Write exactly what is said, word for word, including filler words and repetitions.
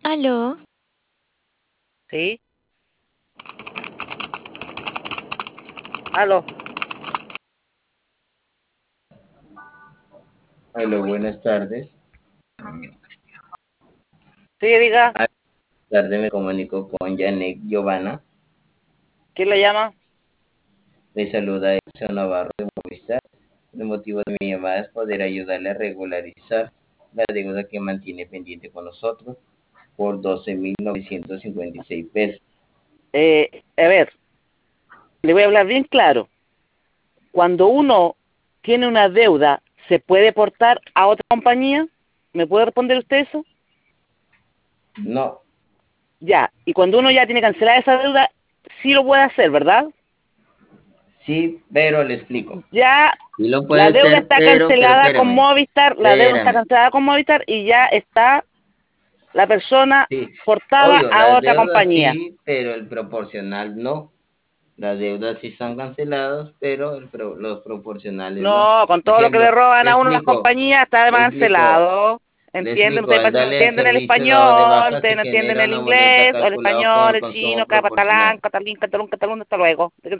Aló, ¿Sí? Aló. Hola, buenas tardes. Sí, diga. Buenas tardes, me comunico con Janek Giovanna. ¿Quién le llama? Le saluda Edson Navarro de Movistar. El motivo de mi llamada es poder ayudarle a regularizar la deuda que mantiene pendiente con nosotros por doce mil novecientos cincuenta y seis pesos. Eh, a ver, le voy a hablar bien claro. Cuando uno tiene una deuda, ¿se puede portar a otra compañía? ¿Me puede responder usted eso? No, Ya. Y cuando uno ya tiene cancelada esa deuda, sí lo puede hacer, ¿verdad? sí, pero le explico. Ya Sí lo puede la deuda hacer, está pero, pero cancelada con espérame, Movistar, la deuda está espérame. cancelada con Movistar y ya está la persona Sí, portada obvio, a las otra deudas compañía. sí, pero el proporcional no. Las deudas sí están canceladas, pero el pro- los proporcionales no. No, con todo lo que le Ejemplo, roban le a uno las explico, compañías está le explico, cancelado. le ¿Entienden? explico. Ustedes Al parece que no darle el entienden el servicio dado de español, baja ustedes se no entienden genera el una boleta inglés, o el calculada con español, el el chino, consumo catalán, proporcional. catalín, catalún, catalún, hasta luego.